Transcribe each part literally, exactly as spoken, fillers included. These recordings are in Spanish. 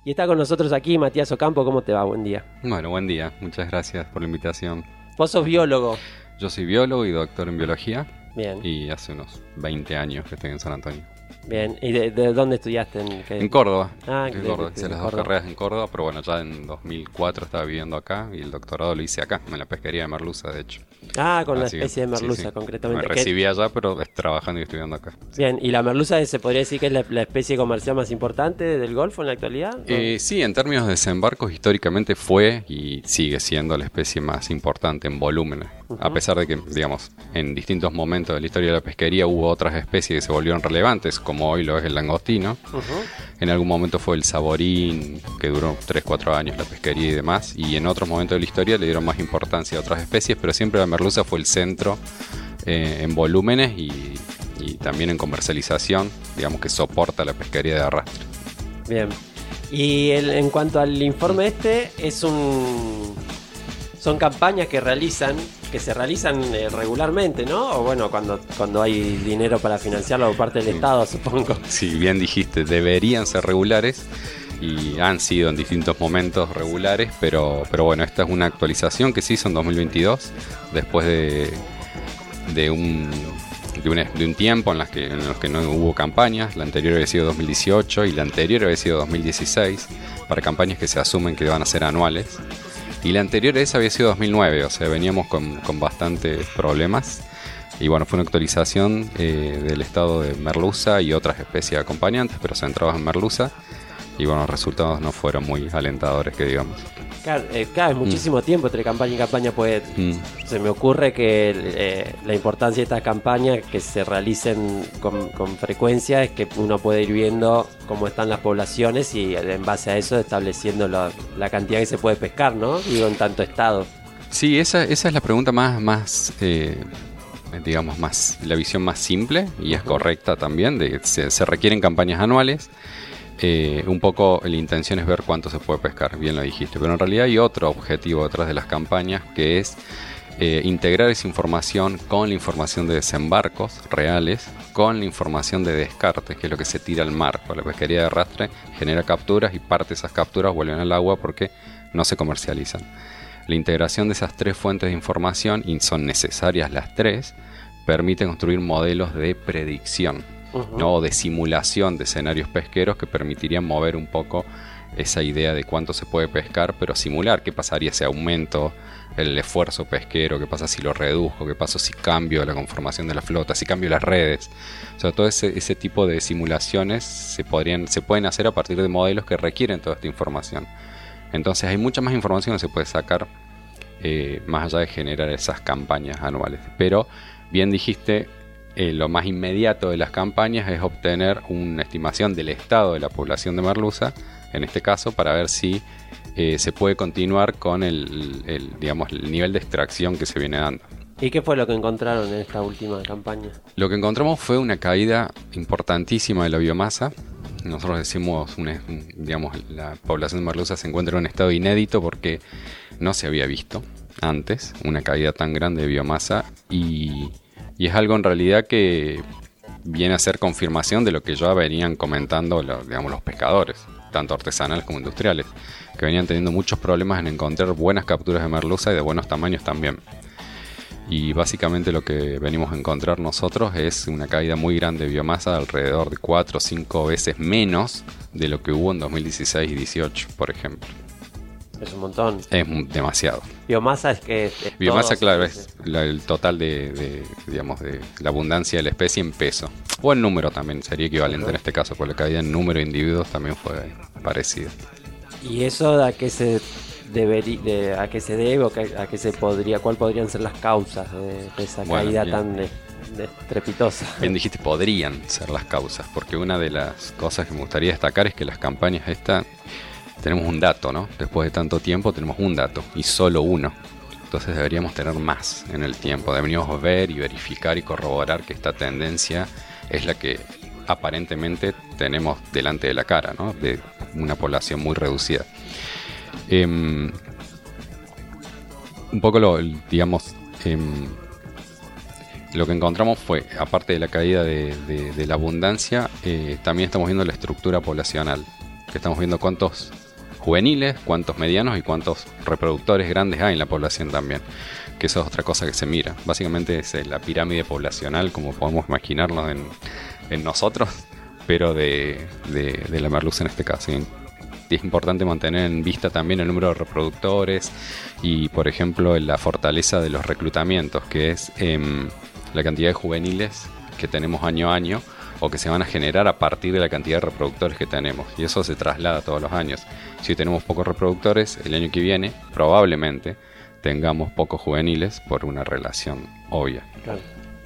Y está con nosotros aquí Matías Ocampo. ¿Cómo te va? Buen día. Bueno, buen día. Muchas gracias por la invitación. Vos sos biólogo. Yo soy biólogo y doctor en biología. Bien. Y hace unos veinte años que estoy en San Antonio. Bien. ¿Y de, de dónde estudiaste? ¿En, qué? En Córdoba. Ah, en de, Córdoba. de, Hice de las Córdoba. dos carreras en Córdoba, pero bueno, ya en dos mil cuatro estaba viviendo acá y el doctorado lo hice acá, en la pesquería de merluza, de hecho. Ah, con Así la especie que, de merluza, sí, sí. concretamente. Me ¿Qué? recibí allá, pero trabajando y estudiando acá. Bien, ¿y la merluza se podría decir que es la, la especie comercial más importante del Golfo en la actualidad? ¿No? Eh, sí, en términos de desembarcos, históricamente fue y sigue siendo la especie más importante en volúmenes. Uh-huh. A pesar de que, digamos, en distintos momentos de la historia de la pesquería hubo otras especies que se volvieron relevantes, como hoy lo es el langostino. Uh-huh. En algún momento fue el saborín, que duró tres cuatro años la pesquería y demás. Y en otros momentos de la historia le dieron más importancia a otras especies, pero siempre la merluza fue el centro eh, en volúmenes y, y también en comercialización, digamos que soporta la pesquería de arrastre. Bien. Y el, en cuanto al informe este, es un son campañas que realizan, que se realizan eh, regularmente, ¿no? O bueno, cuando, cuando hay dinero para financiarlo por parte del sí. Estado, supongo. Sí, bien dijiste, deberían ser regulares y han sido en distintos momentos regulares, pero, pero bueno, esta es una actualización que se hizo en dos mil veintidós, después de, de un... De un, de un tiempo en, las que, en los que no hubo campañas. La anterior había sido dos mil dieciocho y la anterior había sido dos mil dieciséis, para campañas que se asumen que van a ser anuales, y la anterior a esa había sido dos mil nueve, o sea, veníamos con, con bastantes problemas, y bueno, fue una actualización eh, del estado de merluza y otras especies acompañantes, pero centrados en merluza, y bueno, los resultados no fueron muy alentadores, que digamos. Claro, eh, claro, es muchísimo mm. tiempo entre campaña y campaña, pues mm. se me ocurre que eh, la importancia de estas campañas que se realicen con, con frecuencia es que uno puede ir viendo cómo están las poblaciones y en base a eso estableciendo la, la cantidad que se puede pescar, ¿no? Digo, en tanto estado. Sí, esa, esa es la pregunta más, más eh, digamos, más la visión más simple y es uh-huh. correcta también, de que se, se requieren campañas anuales. Eh, un poco la intención es ver cuánto se puede pescar, bien lo dijiste, pero en realidad hay otro objetivo detrás de las campañas, que es eh, integrar esa información con la información de desembarcos reales, con la información de descartes, que es lo que se tira al mar. Pues la pesquería de arrastre genera capturas y parte de esas capturas vuelven al agua porque no se comercializan. La integración de esas tres fuentes de información, y son necesarias las tres, permite construir modelos de predicción. Uh-huh. ¿no? De simulación de escenarios pesqueros que permitirían mover un poco esa idea de cuánto se puede pescar, pero simular qué pasaría si aumento el esfuerzo pesquero, qué pasa si lo reduzco, qué pasa si cambio la conformación de la flota, si cambio las redes. O sea, todo ese, ese tipo de simulaciones se, podrían, se pueden hacer a partir de modelos que requieren toda esta información. Entonces hay mucha más información que se puede sacar eh, más allá de generar esas campañas anuales. Pero bien dijiste, Eh, lo más inmediato de las campañas es obtener una estimación del estado de la población de merluza, en este caso, para ver si eh, se puede continuar con el, el, digamos, el nivel de extracción que se viene dando. ¿Y qué fue lo que encontraron en esta última campaña? Lo que encontramos fue una caída importantísima de la biomasa. Nosotros decimos, una, digamos, la población de merluza se encuentra en un estado inédito porque no se había visto antes una caída tan grande de biomasa, y Y es algo en realidad que viene a ser confirmación de lo que ya venían comentando los, digamos, los pescadores, tanto artesanales como industriales, que venían teniendo muchos problemas en encontrar buenas capturas de merluza y de buenos tamaños también. Y básicamente lo que venimos a encontrar nosotros es una caída muy grande de biomasa, de alrededor de cuatro o cinco veces menos de lo que hubo en dos mil dieciséis y dieciocho, por ejemplo. Es un montón. Es demasiado. Biomasa es que... Es biomasa, todo, claro, sí, es la, el total de, de, digamos, de la abundancia de la especie en peso. O en número también, sería equivalente uh-huh. en este caso, porque la caída en número de individuos también fue parecida. ¿Y eso a qué se debería, de, a qué se debe o que, a qué se podría, cuál podrían ser las causas de, de esa bueno, caída bien. tan estrepitosa? Bien dijiste, podrían ser las causas, porque una de las cosas que me gustaría destacar es que las campañas estas... Tenemos un dato, ¿no? Después de tanto tiempo tenemos un dato y solo uno. Entonces deberíamos tener más en el tiempo. Deberíamos ver y verificar y corroborar que esta tendencia es la que aparentemente tenemos delante de la cara, ¿no? De una población muy reducida. Eh, un poco lo, digamos, eh, lo que encontramos fue, aparte de la caída de, de, de la abundancia, eh, también estamos viendo la estructura poblacional. que estamos viendo cuántos juveniles, cuántos medianos y cuántos reproductores grandes hay en la población también, que eso es otra cosa que se mira. Básicamente es la pirámide poblacional, como podemos imaginarlo en, en nosotros, pero de, de, de la merluza en este caso. Y es importante mantener en vista también el número de reproductores y, por ejemplo, la fortaleza de los reclutamientos, que es eh, la cantidad de juveniles que tenemos año a año o que se van a generar a partir de la cantidad de reproductores que tenemos, y eso se traslada todos los años. Si tenemos pocos reproductores, el año que viene probablemente tengamos pocos juveniles por una relación obvia. Claro.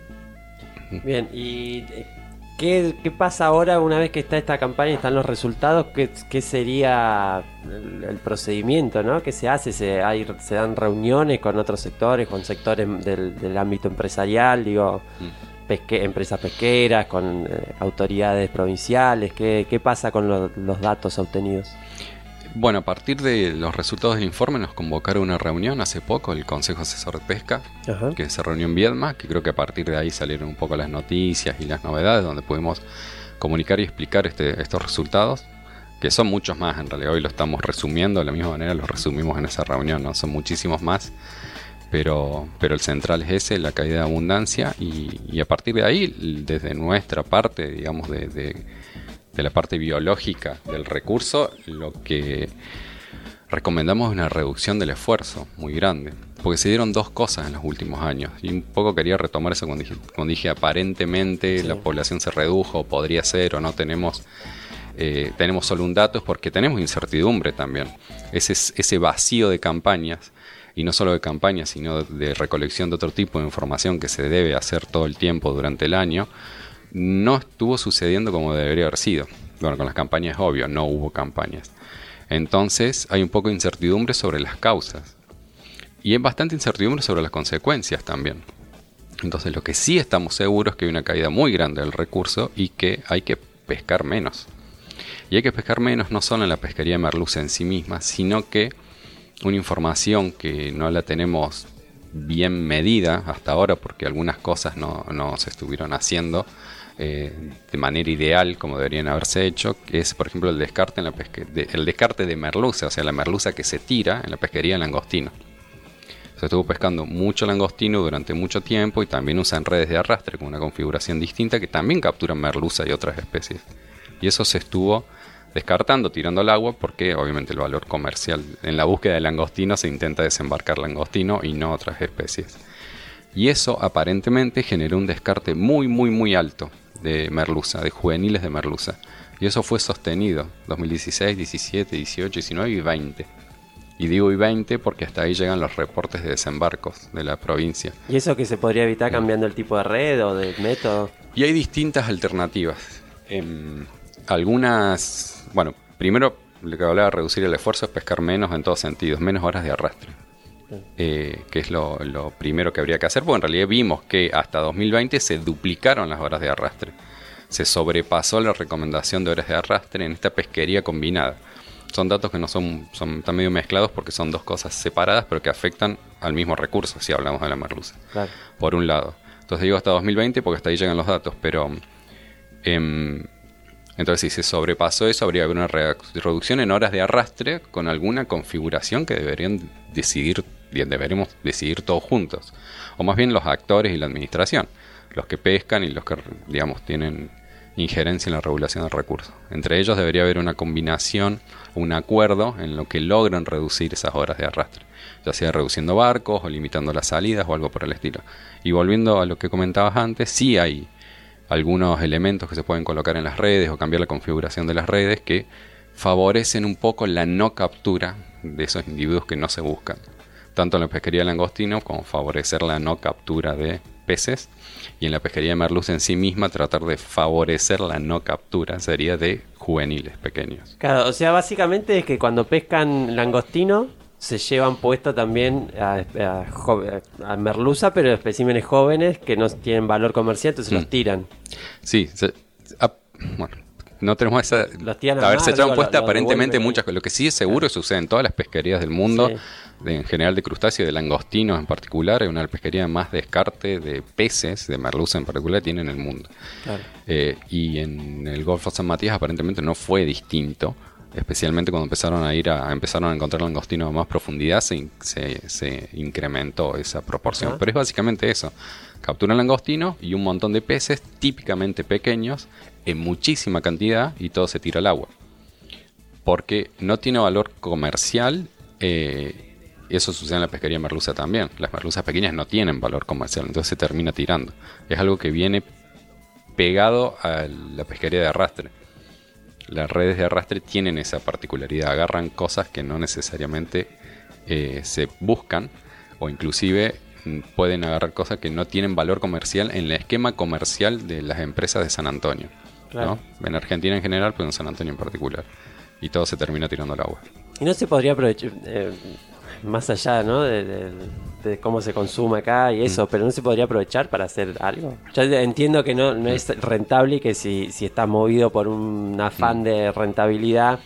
Bien, y ¿qué, qué pasa ahora una vez que está esta campaña y están los resultados? ¿Qué, qué sería el, el procedimiento, ¿no? ¿Qué se hace? ¿Se, hay, ¿Se dan reuniones con otros sectores, con sectores del, del ámbito empresarial, digo, mm. pesque, empresas pesqueras, con eh, autoridades provinciales? ¿Qué, qué pasa con lo, los datos obtenidos? Bueno, a partir de los resultados del informe nos convocaron una reunión hace poco, el Consejo Asesor de Pesca, Ajá. que se reunió en Viedma, que creo que a partir de ahí salieron un poco las noticias y las novedades, donde pudimos comunicar y explicar este, estos resultados, que son muchos más en realidad. Hoy lo estamos resumiendo, de la misma manera los resumimos en esa reunión, ¿no? Son muchísimos más, pero, pero el central es ese, la caída de abundancia, y, y a partir de ahí, desde nuestra parte, digamos, de... de de la parte biológica del recurso, lo que recomendamos es una reducción del esfuerzo muy grande, porque se dieron dos cosas en los últimos años, y un poco quería retomar eso cuando dije, cuando dije aparentemente sí. la población se redujo, podría ser o no, tenemos eh, tenemos solo un dato, es porque tenemos incertidumbre también, ese, ese vacío de campañas, y no solo de campañas, sino de recolección de otro tipo de información que se debe hacer todo el tiempo durante el año, no estuvo sucediendo como debería haber sido. Bueno, con las campañas es obvio, no hubo campañas. Entonces hay un poco de incertidumbre sobre las causas. Y hay bastante incertidumbre sobre las consecuencias también. Entonces lo que sí estamos seguros es que hay una caída muy grande del recurso y que hay que pescar menos. Y hay que pescar menos no solo en la pesquería de merluza en sí misma, sino que una información que no la tenemos bien medida hasta ahora, porque algunas cosas no, no se estuvieron haciendo Eh, de manera ideal como deberían haberse hecho, que es por ejemplo el descarte en la pesque de, el descarte de merluza, o sea la merluza que se tira en la pesquería de langostino. Se estuvo pescando mucho langostino durante mucho tiempo y también usan redes de arrastre con una configuración distinta que también capturan merluza y otras especies, y eso se estuvo descartando, tirando al agua, porque obviamente el valor comercial en la búsqueda de langostino se intenta desembarcar langostino y no otras especies, y eso aparentemente generó un descarte muy muy muy alto de merluza, de juveniles de merluza, y eso fue sostenido dos mil dieciséis, diecisiete, dieciocho, diecinueve y veinte, y digo y veinte porque hasta ahí llegan los reportes de desembarcos de la provincia. ¿Y eso que se podría evitar cambiando el tipo de red o de método? Y hay distintas alternativas. Eh, algunas, bueno, primero lo que hablaba de reducir el esfuerzo es pescar menos en todos sentidos, menos horas de arrastre. Eh, que es lo, lo primero que habría que hacer, porque en realidad vimos que hasta dos mil veinte se duplicaron las horas de arrastre, se sobrepasó la recomendación de horas de arrastre en esta pesquería combinada. Son datos que no son, son están medio mezclados porque son dos cosas separadas pero que afectan al mismo recurso si hablamos de la merluza, claro. Por un lado, entonces digo hasta dos mil veinte porque hasta ahí llegan los datos, pero eh, entonces si se sobrepasó eso habría que haber una reducción en horas de arrastre con alguna configuración que deberían decidir deberemos decidir todos juntos, o más bien los actores y la administración, los que pescan y los que, digamos, tienen injerencia en la regulación del recurso. Entre ellos debería haber una combinación, un acuerdo en lo que logran reducir esas horas de arrastre, ya sea reduciendo barcos o limitando las salidas o algo por el estilo. Y volviendo a lo que comentabas antes, sí hay algunos elementos que se pueden colocar en las redes o cambiar la configuración de las redes que favorecen un poco la no captura de esos individuos que no se buscan, tanto en la pesquería de langostino como favorecer la no captura de peces, y en la pesquería de merluza en sí misma tratar de favorecer la no captura, sería de juveniles pequeños. Claro, o sea, básicamente es que cuando pescan langostino se llevan puesto también a, a, a merluza, pero especímenes jóvenes que no tienen valor comercial, entonces mm. los tiran. Sí, se, a, bueno, no tenemos esa... A ver, se echaron puesta aparentemente muchas cosas. Lo que sí es seguro claro. sucede en todas las pesquerías del mundo, sí. de, en general de crustáceos, de langostinos en particular. Es una pesquería más descarte de peces, de merluza en particular, tiene en el mundo. Claro. Eh, y en el Golfo San Matías aparentemente no fue distinto. especialmente cuando empezaron a ir a, empezaron a encontrar langostinos a más profundidad, se, se, se incrementó esa proporción. Uh-huh. Pero es básicamente eso. Capturan langostinos y un montón de peces, típicamente pequeños, en muchísima cantidad, y todo se tira al agua. Porque no tiene valor comercial. Eh, eso sucede en la pesquería merluza también. Las merluzas pequeñas no tienen valor comercial, entonces se termina tirando. Es algo que viene pegado a la pesquería de arrastre. Las redes de arrastre tienen esa particularidad, agarran cosas que no necesariamente eh, se buscan, o inclusive pueden agarrar cosas que no tienen valor comercial en el esquema comercial de las empresas de San Antonio, claro. ¿no? En Argentina en general, pero en San Antonio en particular. Y todo se termina tirando al agua. Y no se podría aprovechar, eh, más allá, ¿no? de, de, de cómo se consume acá y eso, mm. pero no se podría aprovechar para hacer algo. Yo entiendo que no, no es rentable y que si, si estás movido por un afán mm. de rentabilidad,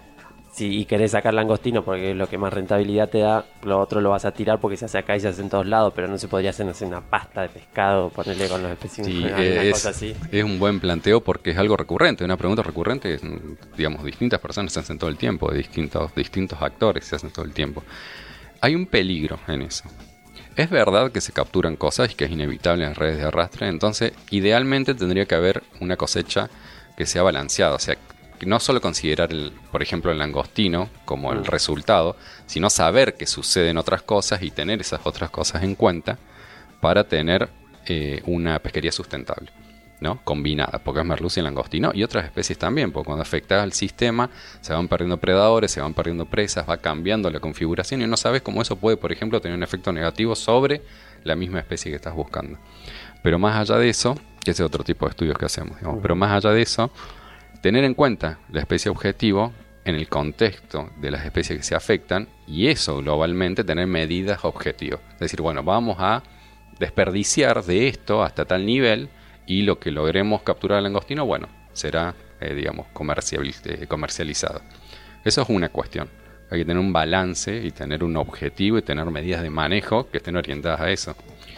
si y querés sacar langostino porque es lo que más rentabilidad te da, lo otro lo vas a tirar porque se hace acá y se hace en todos lados, pero no se podría hacer, no sé, una pasta de pescado, ponerle con los especímenes, sí, una es, cosa así. Es un buen planteo porque es algo recurrente, una pregunta recurrente, digamos, distintas personas se hacen todo el tiempo, distintos, distintos actores se hacen todo el tiempo. Hay un peligro en eso. Es verdad que se capturan cosas y que es inevitable en las redes de arrastre, entonces idealmente tendría que haber una cosecha que sea balanceada, o sea, no solo considerar, el, por ejemplo, el langostino como el resultado, sino saber que suceden otras cosas y tener esas otras cosas en cuenta para tener eh, una pesquería sustentable, ¿no? Combinada, porque es merluza y langostino y otras especies también, porque cuando afecta al sistema se van perdiendo predadores, se van perdiendo presas, va cambiando la configuración y no sabes cómo eso puede, por ejemplo, tener un efecto negativo sobre la misma especie que estás buscando. Pero más allá de eso, que ese es otro tipo de estudios que hacemos, digamos, uh-huh. pero más allá de eso, tener en cuenta la especie objetivo en el contexto de las especies que se afectan y eso globalmente tener medidas objetivas. Es decir, bueno, vamos a desperdiciar de esto hasta tal nivel y lo que logremos capturar al langostino, bueno, será, eh, digamos, comercial, eh, comercializado. Eso es una cuestión. Hay que tener un balance y tener un objetivo y tener medidas de manejo que estén orientadas a eso.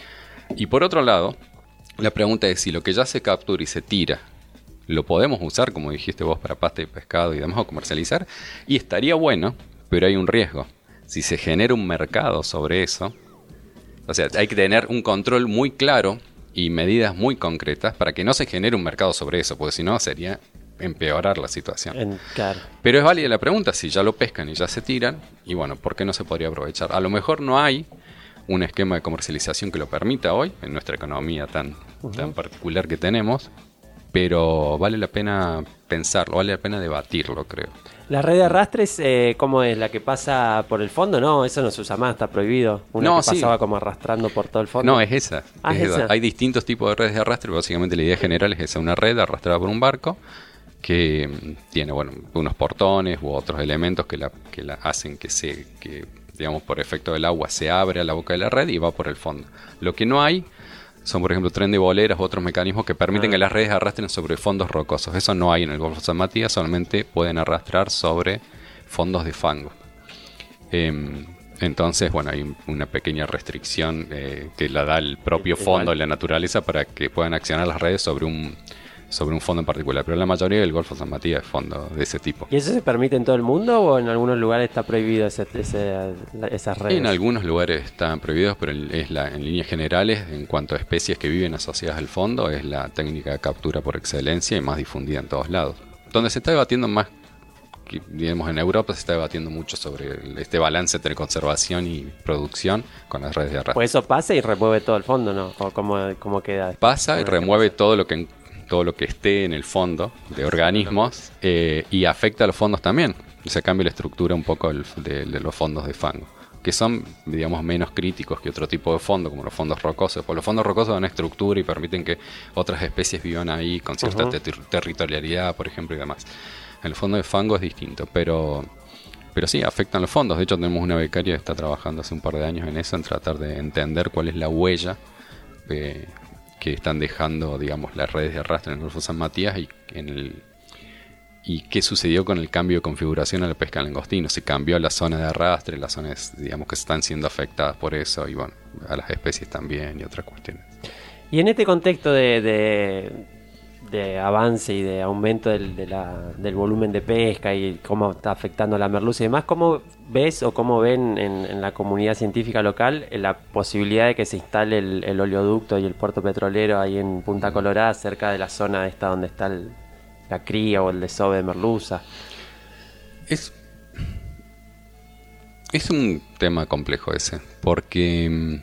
Y por otro lado, la pregunta es si lo que ya se captura y se tira lo podemos usar, como dijiste vos, para pasta y pescado y demás, o comercializar, y estaría bueno, pero hay un riesgo. Si se genera un mercado sobre eso, o sea, hay que tener un control muy claro y medidas muy concretas para que no se genere un mercado sobre eso, porque si no sería empeorar la situación. En, claro. Pero es válida la pregunta, si ya lo pescan y ya se tiran, y bueno, ¿por qué no se podría aprovechar? A lo mejor no hay un esquema de comercialización que lo permita hoy, en nuestra economía tan, uh-huh. tan particular que tenemos, pero vale la pena pensarlo, vale la pena debatirlo, creo. ¿La red de arrastres eh, cómo es? ¿La que pasa por el fondo? No, eso no se usa más, está prohibido. Una no, que pasaba sí. como arrastrando por todo el fondo. No, es esa. Ah, es es esa. Hay distintos tipos de redes de arrastre, pero básicamente la idea general es esa, una red arrastrada por un barco que tiene, bueno, unos portones u otros elementos que la, que la hacen que se, que, digamos, por efecto del agua se abre a la boca de la red y va por el fondo. Lo que no hay son, por ejemplo, tren de boleras u otros mecanismos que permiten ah. que las redes arrastren sobre fondos rocosos. Eso no hay en el Golfo San Matías, solamente pueden arrastrar sobre fondos de fango. Eh, entonces, bueno, hay una pequeña restricción eh, que la da el propio fondo de la naturaleza para que puedan accionar las redes sobre un, sobre un fondo en particular. Pero la mayoría del Golfo San Matías es fondo de ese tipo. ¿Y eso se permite en todo el mundo o en algunos lugares está prohibido ese, ese, esas redes? En algunos lugares están prohibidos, pero es la, en líneas generales, en cuanto a especies que viven asociadas al fondo, es la técnica de captura por excelencia y más difundida en todos lados. Donde se está debatiendo más, que, digamos, en Europa se está debatiendo mucho sobre este balance entre conservación y producción con las redes de arrastre. Pues eso pasa y remueve todo el fondo, ¿no? ¿O cómo, cómo queda? Pasa y remueve todo lo que todo lo que esté en el fondo de organismos eh, y afecta a los fondos también. O sea, cambia la estructura un poco el, de, de los fondos de fango, que son, digamos, menos críticos que otro tipo de fondo, como los fondos rocosos. Porque los fondos rocosos dan estructura y permiten que otras especies vivan ahí con cierta uh-huh. ter- territorialidad, por ejemplo, y demás. El fondo de fango es distinto, pero, pero sí, afectan los fondos. De hecho, tenemos una becaria que está trabajando hace un par de años en eso, en tratar de entender cuál es la huella eh, que están dejando, digamos, las redes de arrastre en el Golfo San Matías y en el y qué sucedió con el cambio de configuración a la pesca de langostino. Se cambió la zona de arrastre, las zonas, digamos, que están siendo afectadas por eso, y bueno, a las especies también y otras cuestiones. Y en este contexto de, de, de avance y de aumento del, de la, del volumen de pesca y cómo está afectando a la merluza y demás, ¿cómo ves o cómo ven en, en la comunidad científica local la posibilidad de que se instale el, el oleoducto y el puerto petrolero ahí en Punta Colorada, cerca de la zona esta donde está el, la cría o el desove de merluza? Es, es un tema complejo ese, porque en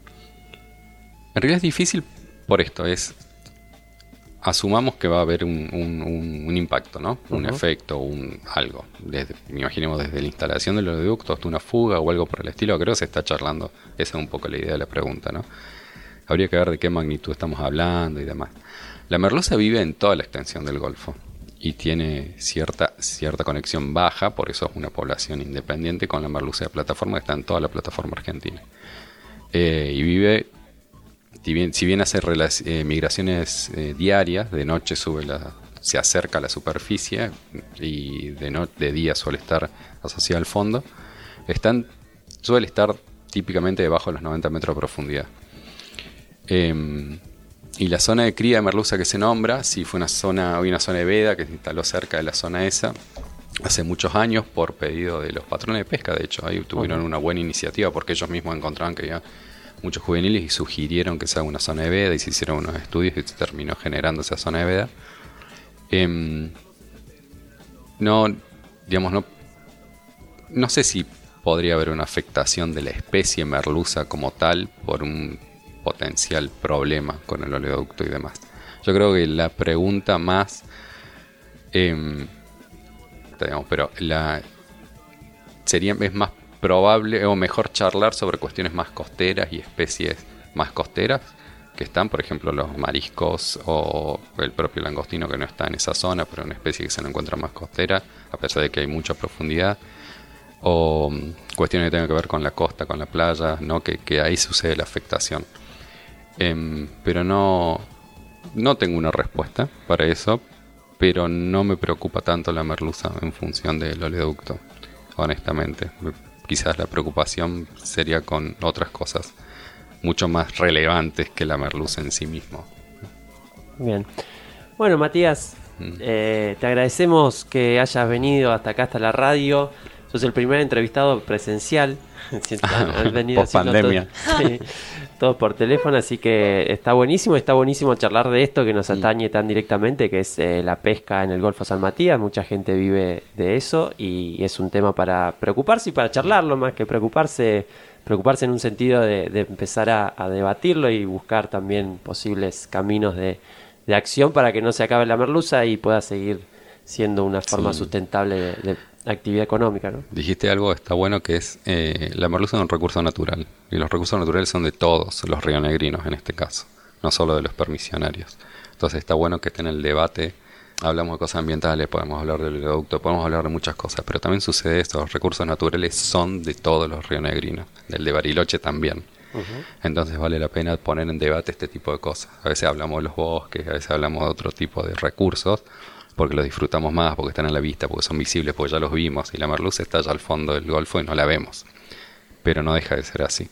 realidad es difícil por esto, es... Asumamos que va a haber un, un, un, un impacto, ¿no? Un uh-huh. efecto, un algo. Desde, imaginemos desde la instalación del oleoducto hasta una fuga o algo por el estilo. Creo que se está charlando. Esa es un poco la idea de la pregunta, ¿no? Habría que ver de qué magnitud estamos hablando y demás. La merluza vive en toda la extensión del Golfo y tiene cierta, cierta conexión baja, por eso es una población independiente con la merluza de plataforma que está en toda la plataforma argentina. Eh, y vive... Si bien, si bien hace eh, migraciones eh, diarias, de noche sube la, se acerca a la superficie y de, no, de día suele estar asociada al fondo, están, suele estar típicamente debajo de los noventa metros de profundidad. Eh, y la zona de cría de merluza que se nombra, sí fue una zona, hoy una zona de veda que se instaló cerca de la zona esa hace muchos años por pedido de los patrones de pesca. De hecho, ahí tuvieron una buena iniciativa porque ellos mismos encontraban que había muchos juveniles y sugirieron que se haga una zona de veda y se hicieron unos estudios y se terminó generando esa zona de veda. Eh, no, digamos, no, no sé si podría haber una afectación de la especie merluza como tal por un potencial problema con el oleoducto y demás. Yo creo que la pregunta más, eh, digamos, pero la sería es más probable o mejor charlar sobre cuestiones más costeras y especies más costeras que están, por ejemplo, los mariscos o el propio langostino que no está en esa zona, pero una especie que se lo encuentra más costera, a pesar de que hay mucha profundidad, o cuestiones que tengan que ver con la costa, con la playa, ¿no? que, que ahí sucede la afectación. Eh, pero no, no tengo una respuesta para eso, pero no me preocupa tanto la merluza en función del oleoducto, honestamente. Quizás la preocupación sería con otras cosas mucho más relevantes que la merluza en sí mismo. Bien. Bueno, Matías, mm. eh, te agradecemos que hayas venido hasta acá, hasta la radio. Sos el primer entrevistado presencial. Has venido post pandemia. Todo, sí, todo por teléfono, así que está buenísimo. Está buenísimo charlar de esto que nos atañe mm. tan directamente, que es eh, la pesca en el Golfo San Matías. Mucha gente vive de eso y es un tema para preocuparse y para charlarlo, más que preocuparse, preocuparse en un sentido de, de empezar a, a debatirlo y buscar también posibles caminos de, de acción para que no se acabe la merluza y pueda seguir siendo una forma sí. sustentable de, de actividad económica, ¿no? Dijiste algo está bueno, que es eh, la merluza es un recurso natural y los recursos naturales son de todos los rionegrinos en este caso, no solo de los permisionarios. Entonces está bueno que esté en el debate. Hablamos de cosas ambientales, podemos hablar del oleoducto, podemos hablar de muchas cosas, pero también sucede esto, los recursos naturales son de todos los rionegrinos, del de Bariloche también. Uh-huh. Entonces vale la pena poner en debate este tipo de cosas. A veces hablamos de los bosques, a veces hablamos de otro tipo de recursos, porque los disfrutamos más, porque están a la vista, porque son visibles, porque ya los vimos, y la merluza está allá al fondo del Golfo y no la vemos. Pero no deja de ser así.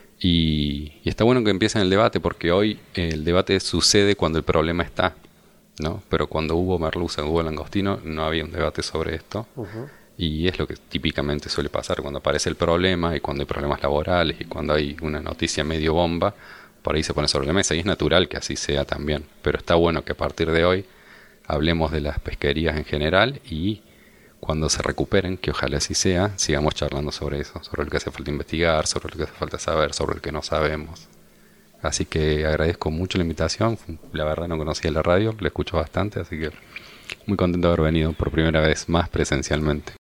Y, y está bueno que empiecen el debate, porque hoy eh, el debate sucede cuando el problema está, ¿no? Pero cuando hubo merluza, hubo langostino, no había un debate sobre esto. Uh-huh. Y es lo que típicamente suele pasar cuando aparece el problema, y cuando hay problemas laborales, y cuando hay una noticia medio bomba, por ahí se pone sobre la mesa, y es natural que así sea también. Pero está bueno que a partir de hoy hablemos de las pesquerías en general y cuando se recuperen, que ojalá así sea, sigamos charlando sobre eso, sobre lo que hace falta investigar, sobre lo que hace falta saber, sobre lo que no sabemos. Así que agradezco mucho la invitación, la verdad no conocía la radio, la escucho bastante, así que muy contento de haber venido por primera vez más presencialmente.